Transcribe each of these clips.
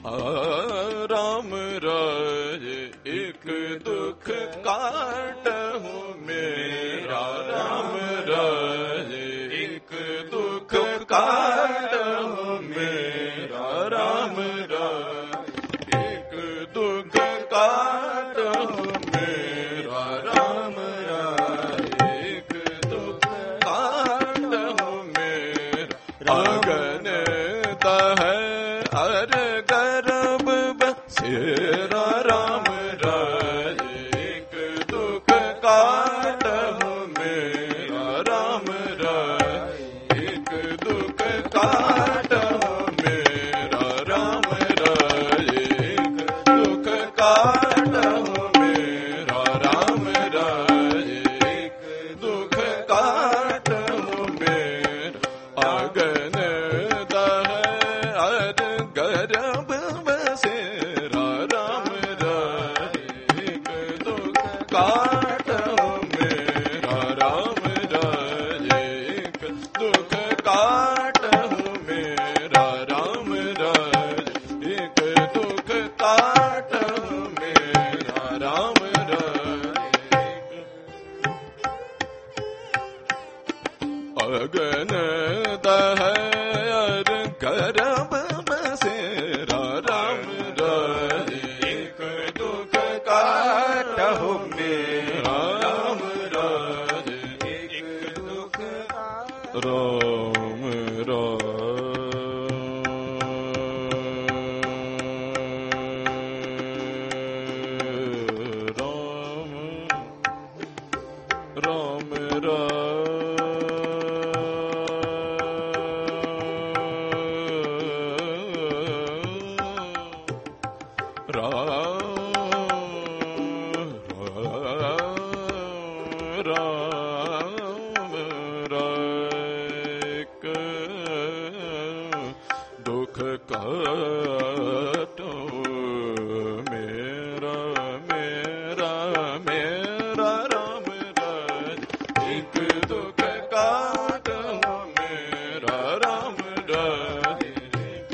राम राय एक दुख काटहु मेरा, राम राय एक दुख काटहु मेरा, राम राय एक दुख काटहु मेरा, राम राय एक दुख काटहु मेरा। अगन दह अर गर्भ बसेरा, राम राय एक दुख काटहु मेरा, राम राय एक दुख काटहु मेरा, राम राय एक दुख काटहु मेरा, राम राय एक दुख काटहु मेरा। अगन दह अर गर्भ बसेरा, राम राय एक दुख काटहु मेरा, राम राय एक दुख काटहु मेरा, राम राय एक दुख काटहु मेरा, राम राय। अगन दह अर गर्भ बसेरा, राम राय एक दुख काटहु मेरा, राम राय एक दुख राम राम दुख काटो मेरा, मेरा मेरा, राम राय एक दुख काटो मेरा, राम राय एक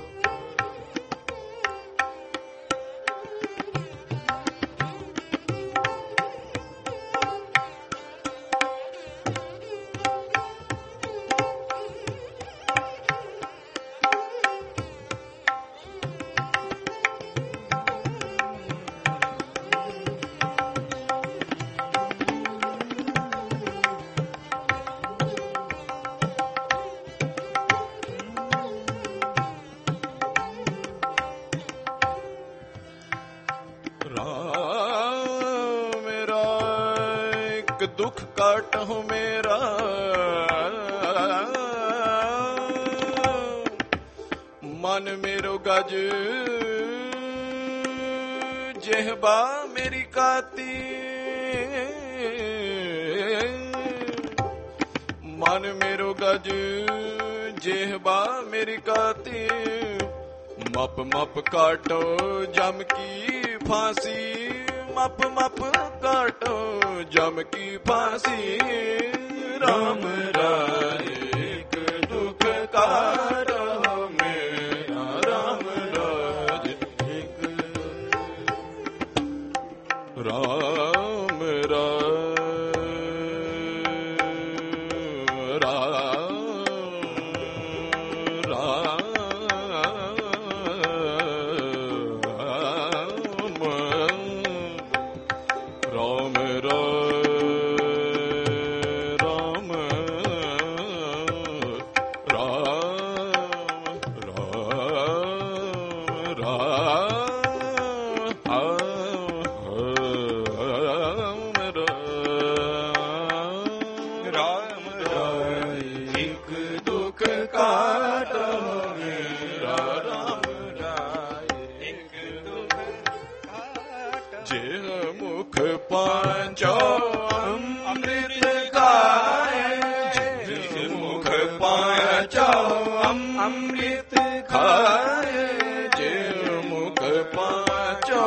राम राय एक दुख काटहु मेरा, मन मेरो गज जेहबा मेरी काती, मन मेरो गज जेहबा मेरी काती। मप मप काटो जम की फांसी, मप मप काटो जम की फांसी, राम राय एक दुख काटो मेरा, राम राय एक राम पांचो अमृत खाए, जिस मुख पांचो अमृत खाए, जिस मुख पांचो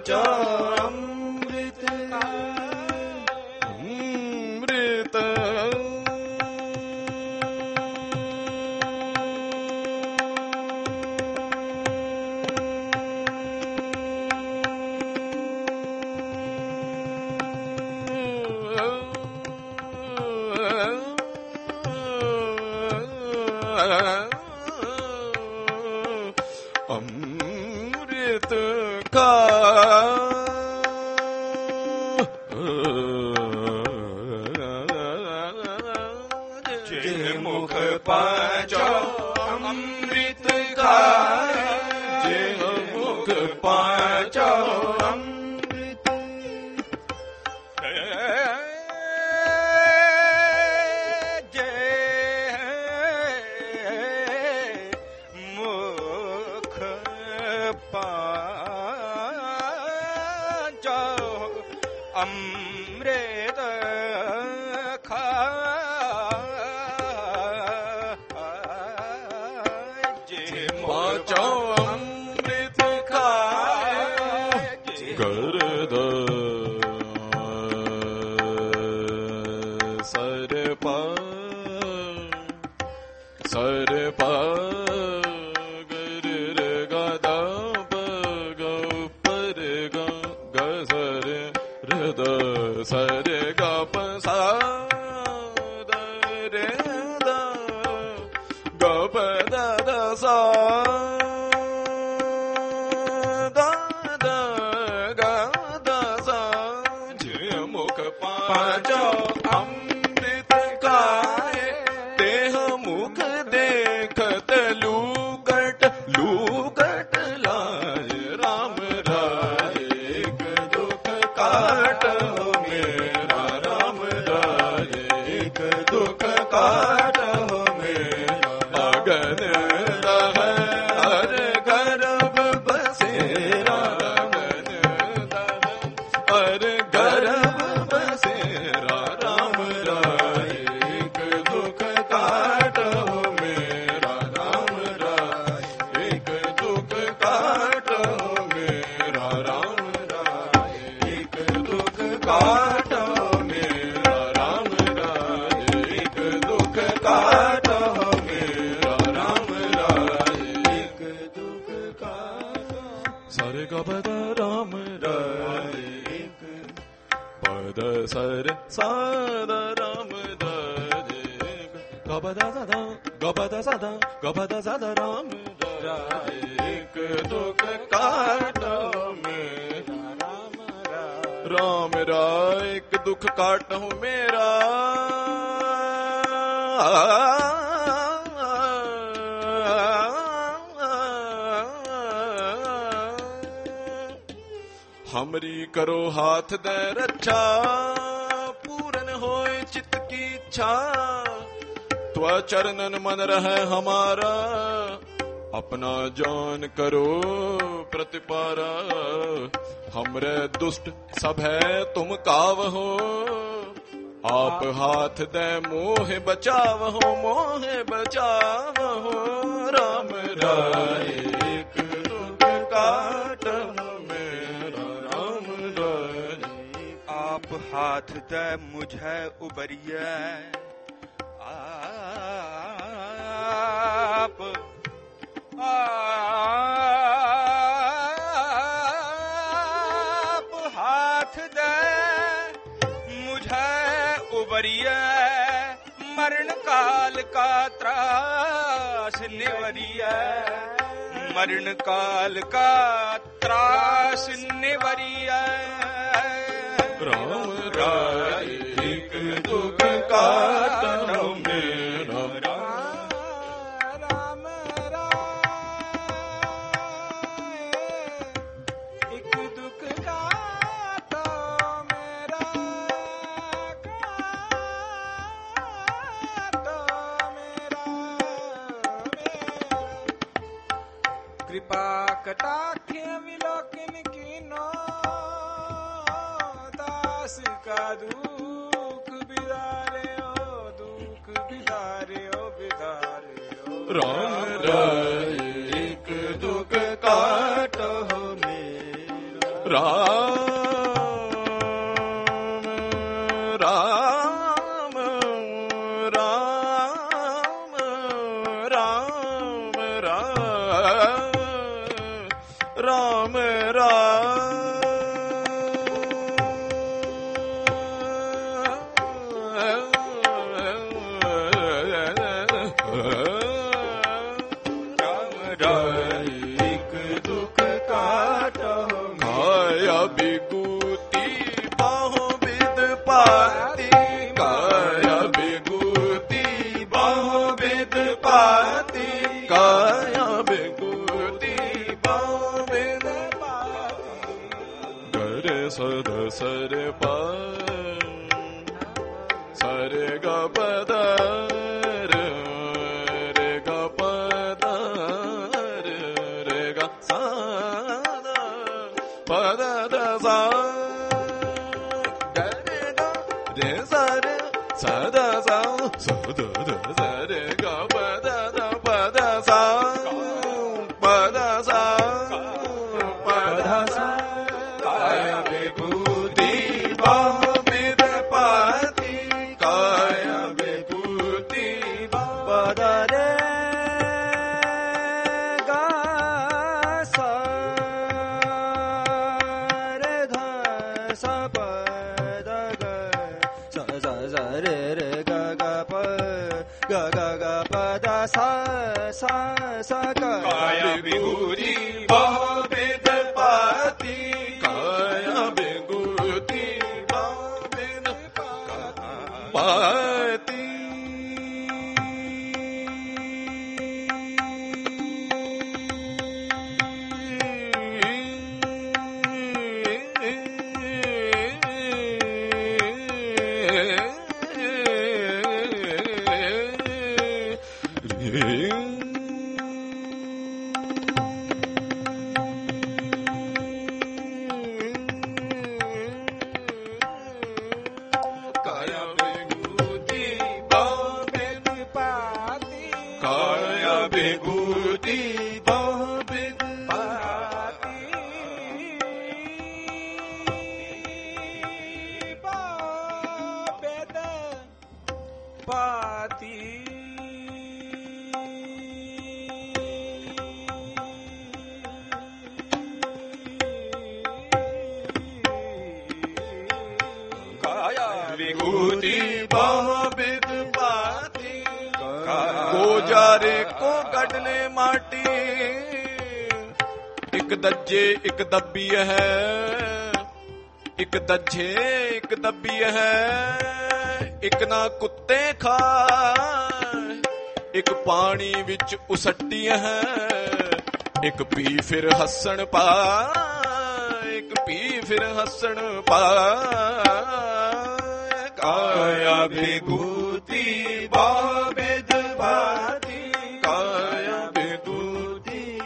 पाचो अमृत अमृत अमृत का जे मुख पाचो अमृत का जे मुख पाचो अमृत जे मुख पाचो अमृत खा जे पाचो अमृत खाए गर्द सर पा गर गदा ग पर ग सर रद सर ग प सा द रे द ग प द द सा द द ग द सा जे मुख पाचो अमृत खाए तेह मुख देखत लूकट लाय राम राय एक दुख काट मेरा राम राय एक दुख काट मेरा अगन दह हर गर्भ बसेरा अगन दह हर गर्भ बसेरा राम राय एक दुख काट मेरा राम राय एक दुख काट मेरा राम राय एक दुख काट मेरा राम राय एक दुख काट मेरा राम राय एक दुख काट सर गबद राम राय एक पद सर साद राम राय गबद सदा राम राय एक दुख काट मेरा राम राय एक दुख काटहु मेरा हमरी करो हाथ दे रक्षा पूरन होए चित्त की इच्छा त्व चरणन मन रहे हमारा अपना जान करो प्रतिपारा हमरे दुष्ट सब है तुम कावहो आप हाथ दे मोह बचावहो राम राय एक दुख काटहु मेरा राम राय आप हाथ दे मुझे उबरिए आप हाथ दे मुझे उबरिए मरण काल का त्रास निवरिए मरण काल का त्रास निवरिए राम राय एक दुख काटहु मेरा राम राय एक दुख काटो मेरा कृपा कटाक्ष विलोकन कीनो दास का दुख बिदारे हो राम राय एक दुख काटहु मेरा ਇੱਕ ਦੱਬੀ ਹੈ, ਇੱਕ ਦੱਝੇ ਇੱਕ ਦੱਬੀ ਹੈ, ਇੱਕ ਨਾ ਕੁੱਤੇ ਖਾਏ, ਇੱਕ ਪਾਣੀ ਵਿੱਚ ਉਸੱਟੀ ਹੈ, ਇੱਕ ਪੀ ਫਿਰ ਹੱਸਣ ਪਾ, ਇੱਕ ਪੀ ਫਿਰ ਹੱਸਣ ਪਾ। ਕਾਇਆ ਵਿਭੂਤੀ ਬਹੁ ਵਿਧ ਭਾਤੀ, ਕਾਇਆ ਵਿਭੂਤੀ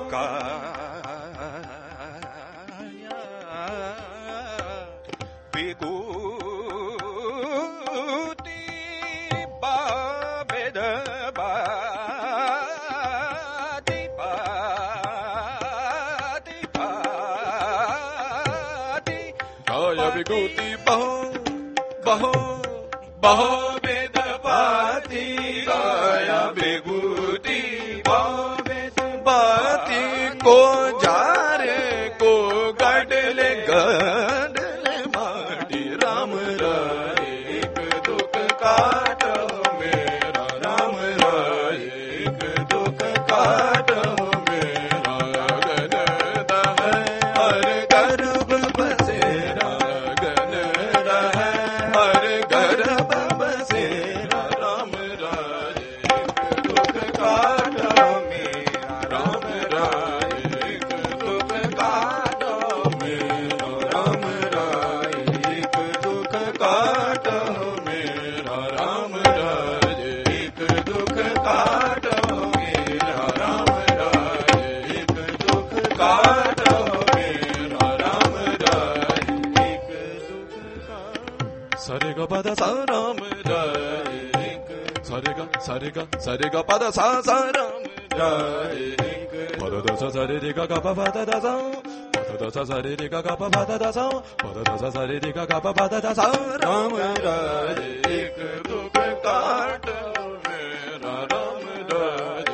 विभूति बहु वेद पाती, काया विभूति बहु वेद पाती, को जारे को गडले गडले माटी राम राय, एक दुख काटो मेरा राम राय, एक दुख काटो मेरा गन है हर गर्भ बसेरा, गन है हर गर्भ बसेरा राम राय, एक दुख काटो मेरा राम राय, एक दुख काटो मेरा राम राय, एक दुख काटो मेरा राम राय, एक दुख काटो मेरा राम राय, एक दुख काटो मेरा राम राय, एक दुख काटो। सरे ग पद सा राम राय, सरे ग पद सा राम राय, पद द सा रे ग ग प द सा, पद द सा रे रे गा गा पा धा दा सा प द सा सा रे रे गा गा पा धा दा सा राम राज एक दुख काट मेरा राम राज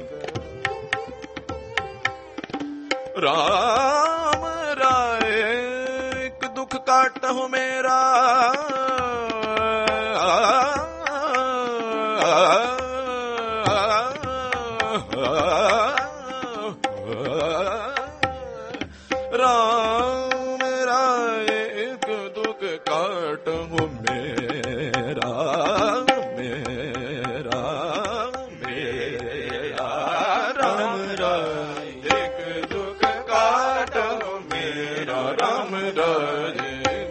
राम राय एक दुख काट हो मेरा राम राय एक दुख काट हो मेरा मेरा मेरा राम राय एक दुख काट हो मेरा राम राय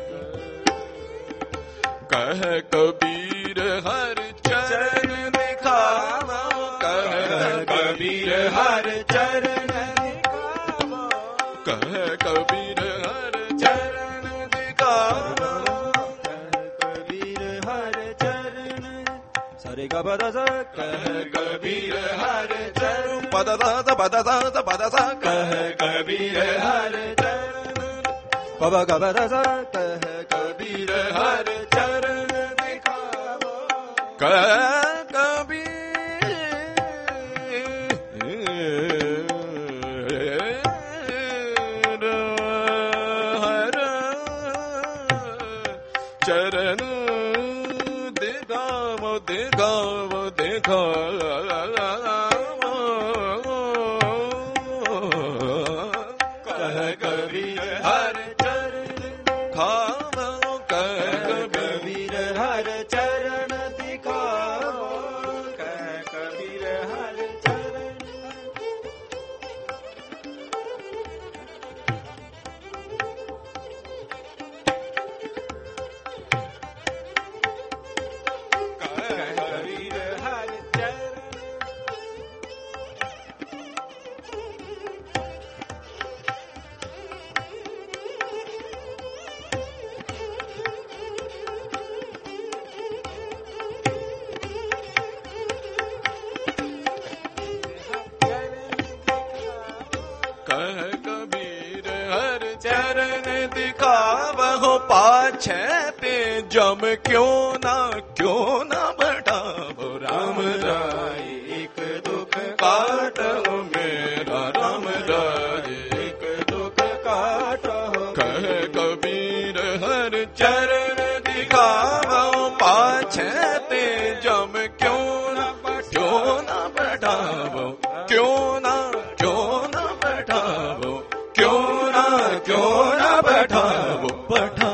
कह कबीर हर चरण दिखावा कह कबीर हर चरण दिखावा कह कबीर हर चरण दिखावा कबीर हर चरण सरे ग पद सा कह कबीर हर चरण पद सा पद सा पद सा कह कबीर हर चरण पब ग पद सा कह कबीर हर चरण दिखावा कह कबीर हर चरण दिखावो दिखावो दिखावो कह कबीर हर चरण खावो कह कबीर हर चरण दिखावो कह कबीर हर चरण कबीर हर चरण कह कबीर हर चरण दिखावहो पाछे ते जम क्यों ना बढ़ावो राम राय एक दुख काटो मेरा राम राय एक दुख काटो कह कबीर हर चरण दिखावहो पाछे ते जम क्यों ना बढ़ावो क्यों ना बैठावो क्यों ना बैठावो बैठा